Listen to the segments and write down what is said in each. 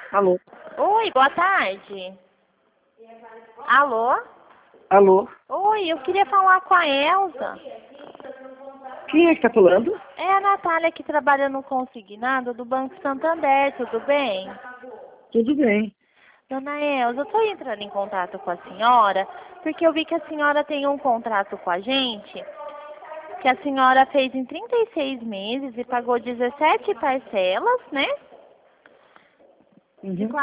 Alô? Oi, boa tarde. Alô? Alô? Oi, eu queria falar com a Elza. Quem é que tá falando? É a Natália que trabalha no consignado do Banco Santander, tudo bem? Tudo bem. Dona Elza, eu estou entrando em contato com a senhora porque eu vi que a senhora tem um contrato com a gente que a senhora fez em 36 meses e pagou 17 parcelas, né? De Uhum.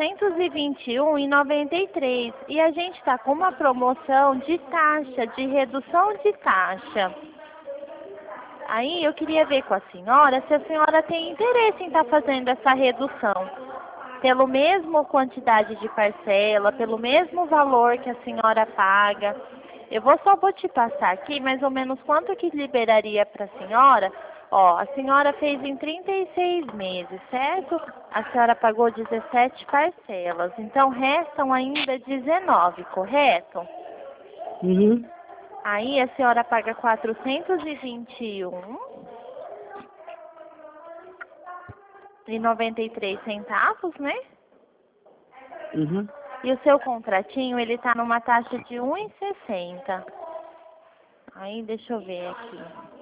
421,93. E a gente está com uma promoção de taxa, de redução de taxa. Aí eu queria ver com a senhora se a senhora tem interesse em estar fazendo essa redução. Pelo mesmo quantidade de parcela, pelo mesmo valor que a senhora paga. Eu vou te passar aqui mais ou menos quanto que liberaria para a senhora. Ó, a senhora fez em 36 meses, certo? A senhora pagou 17 parcelas. Então restam ainda 19, correto? Uhum. Aí a senhora paga 421,93 centavos, né? Uhum. E o seu contratinho, ele tá numa taxa de 1,60. Aí, deixa eu ver aqui.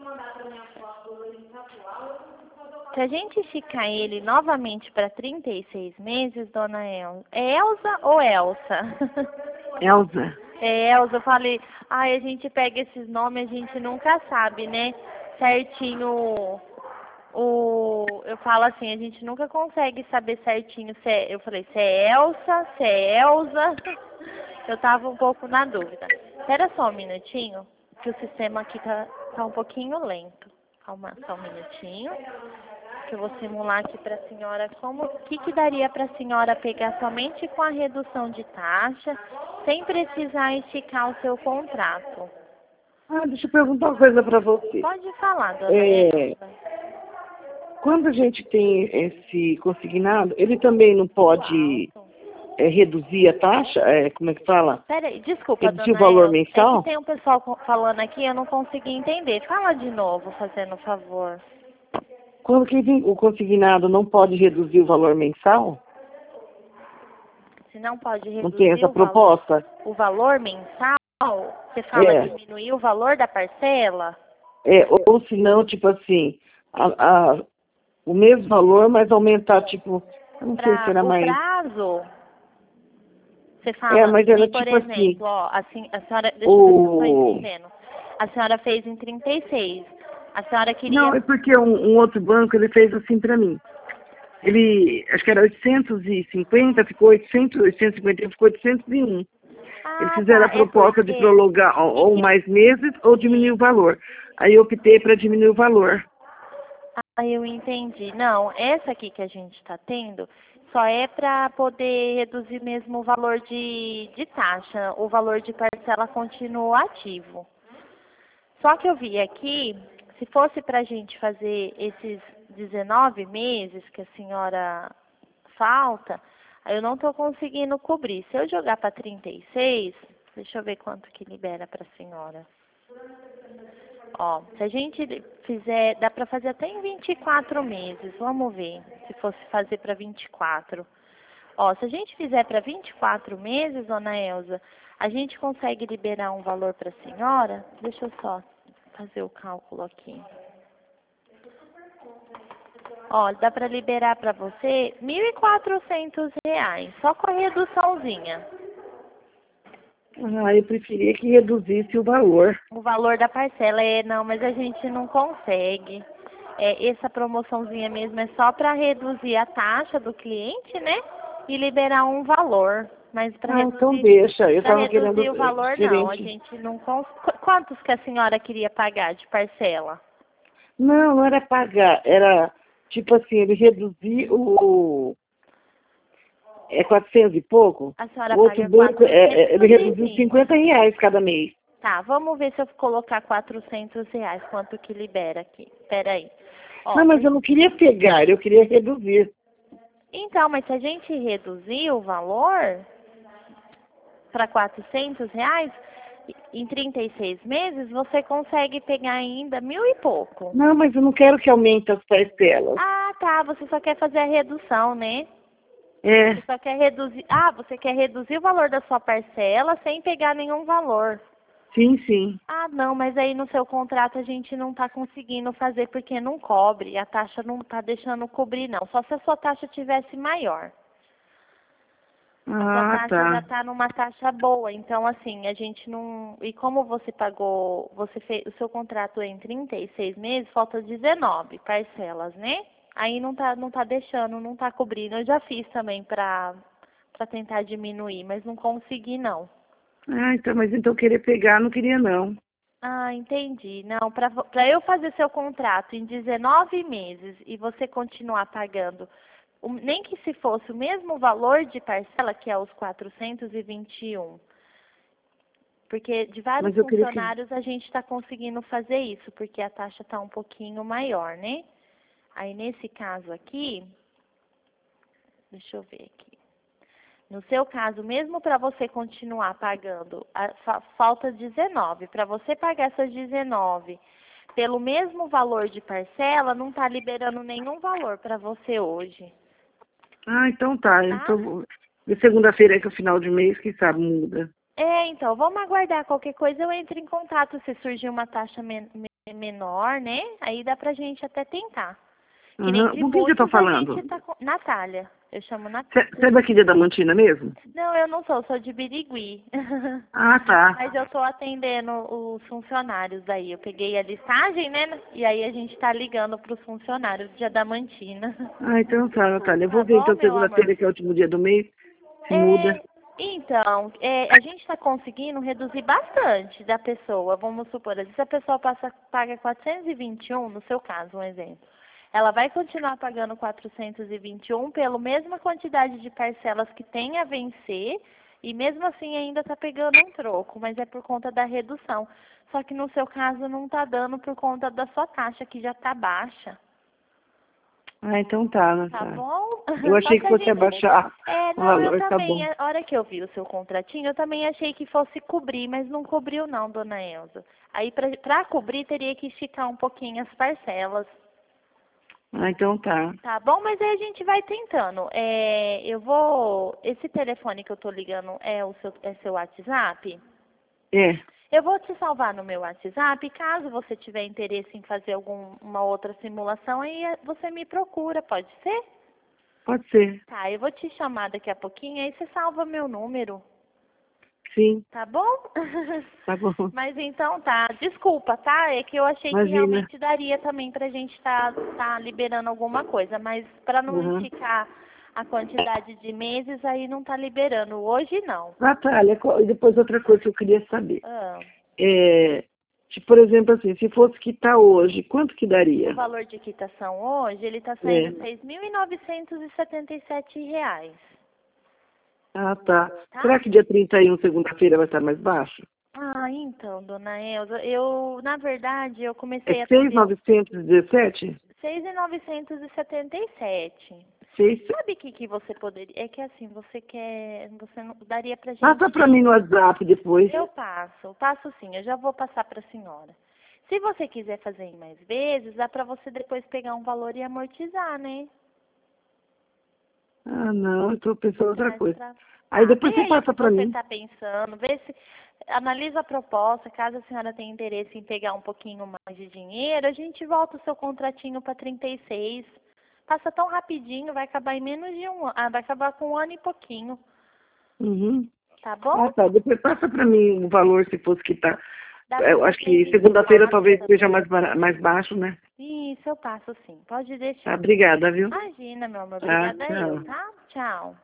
Se a gente esticar ele novamente para 36 meses, dona Elza. É Elza ou Elsa? Elza. É Elza, eu falei, ai, a gente pega esses nomes, a gente nunca sabe, né? Certinho eu falo assim, a gente nunca consegue saber certinho se é, eu falei, se é Elsa, se é Elza. Eu tava um pouco na dúvida. Espera só um minutinho, que o sistema aqui tá um pouquinho lento. Calma, só um minutinho, que eu vou simular aqui para a senhora o que daria para a senhora pegar somente com a redução de taxa, sem precisar esticar o seu contrato. Deixa eu perguntar uma coisa para você. Pode falar, dona É, Elsa. quando a gente tem esse consignado, ele também não pode reduzir a taxa? Como é que fala? Peraí, desculpa, Reduzir o dona valor Elsa. É que mensal? tem um pessoal falando aqui, eu não consegui entender. Fala de novo, fazendo favor. Quando o consignado não pode reduzir o valor mensal? Se não pode Não tem reduzir essa proposta? o valor mensal, você fala É. diminuir o valor da parcela? Ou se não, tipo assim, o mesmo valor, mas aumentar, tipo, eu não sei se Para era o mais. prazo, você fala Mas que, era por tipo assim, exemplo, ó, assim, a senhora, deixa eu ver se eu estou o. entendendo. A senhora fez em 36. A senhora queria. Não, é porque um outro banco, ele fez assim pra mim. Ele, acho que era 850, ficou 800, 850, ficou 801. Eles Ah, fizeram a tá. É proposta de porque. prolongar É ou que. mais meses ou diminuir o valor. Aí eu optei para diminuir o valor. Ah, eu entendi. Não, essa aqui que a gente está tendo só é para poder reduzir mesmo o valor de taxa. O valor de parcela continua ativo. Só que eu vi aqui, se fosse para a gente fazer esses 19 meses que a senhora falta, aí eu não estou conseguindo cobrir. Se eu jogar para 36, deixa eu ver quanto que libera para a senhora. Ó, se a gente fizer, dá para fazer até em 24 meses. Vamos ver, se fosse fazer para 24. Ó, se a gente fizer para 24 meses, dona Elza, a gente consegue liberar um valor para a senhora? Deixa eu só fazer o cálculo aqui. Ó, dá para liberar para você R$ 1.400, só com a reduçãozinha. Eu preferia que reduzisse o valor. O valor da parcela não, mas a gente não consegue. Essa promoçãozinha mesmo é só para reduzir a taxa do cliente, né? E liberar um valor. Mas Então deixa. Eu para estava querendo reduzir o valor não, a diferente. gente não consegue. Quantos que a senhora queria pagar de parcela? Não, não era pagar. Era, tipo assim, ele reduzir É 400 e pouco? A senhora O outro paga banco, ele reduziu 420. R$ 50 cada mês. Tá, vamos ver se eu colocar R$ 400, quanto que libera aqui. Espera aí. Ó, Não, mas eu não queria pegar, eu queria reduzir. então, mas se a gente reduzir o valor para R$ 400, em 36 meses, você consegue pegar ainda 1.000 e pouco. Não, mas eu não quero que aumente as parcelas. Ah, tá, você só quer fazer a redução, né? É, Você só quer reduzir... Ah, você quer reduzir o valor da sua parcela sem pegar nenhum valor. sim, sim. Ah, não, mas aí no seu contrato a gente não está conseguindo fazer porque não cobre. A taxa não está deixando cobrir, não. Só se a sua taxa tivesse maior. A sua Ah, taxa já tá. está numa taxa boa. Então, assim, a gente não... E como você pagou... Você fez... O seu contrato é em 36 meses, falta 19 parcelas, né? Aí não tá deixando, não tá cobrindo. Eu já fiz também para tentar diminuir, mas não consegui, não. Ah, então, mas então querer pegar, não queria não. Ah, entendi. Não, para eu fazer seu contrato em 19 meses e você continuar pagando, nem que se fosse o mesmo valor de parcela, que é os 421, porque de vários Mas eu queria que... funcionários a gente está conseguindo fazer isso, porque a taxa está um pouquinho maior, né? Aí nesse caso aqui, deixa eu ver aqui. No seu caso, mesmo para você continuar pagando, falta 19. Para você pagar essas 19 pelo mesmo valor de parcela, não está liberando nenhum valor para você hoje, Ah, então tá. tá? Então, de segunda-feira é que é o final de mês, quem sabe muda. É, então, vamos aguardar. Qualquer coisa eu entro em contato se surgir uma taxa menor, né? Aí dá pra gente até tentar. Que nem Aham. de Com quem que eu tô muitos a falando? gente tá com... Natália. Eu chamo Natália. Você é daqui de Adamantina mesmo? Não, eu não sou de Birigui. Ah, tá. Mas eu tô atendendo os funcionários aí. Eu peguei a listagem, né? E aí a gente tá ligando pros funcionários de Adamantina. Ah, então tá, Natália. Eu Tá vou ver bom, então meu amor? segunda-feira, que é o último dia do mês, se muda. É, então, a gente está conseguindo reduzir bastante da pessoa. Vamos supor, às vezes a pessoa paga 421, no seu caso, um exemplo. Ela vai continuar pagando 421 pela mesma quantidade de parcelas que tem a vencer e mesmo assim ainda está pegando um troco, mas é por conta da redução. Só que no seu caso não está dando por conta da sua taxa, que já está baixa. Ah, então tá, Tá Natália. bom? Eu Só achei que que a fosse gente... abaixar o Não, eu valor, tá também, bom. a hora que eu vi o seu contratinho, eu também achei que fosse cobrir, mas não cobriu não, dona Elza. Aí pra cobrir teria que esticar um pouquinho as parcelas. Ah, então tá. Tá bom? Mas aí a gente vai tentando. Esse telefone que eu tô ligando é seu WhatsApp? É, Eu vou te salvar no meu WhatsApp. Caso você tiver interesse em fazer uma outra simulação, aí você me procura, pode ser? pode ser. Tá, eu vou te chamar daqui a pouquinho, aí você salva meu número, Sim, tá bom? tá bom. Mas então tá, desculpa, tá? É que eu achei que Imagina. realmente daria também pra gente tá liberando alguma coisa, mas pra não Uhum. esticar a quantidade de meses, aí não tá liberando. Hoje não. Natália, e depois outra coisa que eu queria saber. Ah, É, por exemplo, assim, se fosse quitar hoje, quanto que o daria? valor de quitação hoje, ele tá É. saindo R$ 6.977, Ah, tá. tá? Será que dia 31, segunda-feira, vai estar mais baixo? Ah, então, dona Elza, na verdade, eu É comecei a atender 6.917? 6.977. 6... Sabe o que você poderia... É que assim, você não daria pra Passa gente... para mim no WhatsApp depois. Eu passo sim, eu já vou passar pra senhora. Se você quiser fazer em mais vezes, dá pra você depois pegar um valor e amortizar, né? Ah, não, eu estou pensando outra Mas coisa. Aí Tá, vê depois você aí o passa que para você mim. está pensando, vê se... Analisa a proposta, caso a senhora tenha interesse em pegar um pouquinho mais de dinheiro, a gente volta o seu contratinho para 36. Passa tão rapidinho, vai acabar em menos de um ano, vai acabar com um ano e pouquinho, Uhum. tá bom? Ah, tá. Depois passa para mim o valor, se fosse quitar. Dá para Eu acho você que me segunda-feira informar. talvez seja mais baixo, né? Isso, eu passo sim, pode Tá, deixar. obrigada, viu? Imagina, meu amor, Tá, obrigada eu, tchau. tá? Tchau.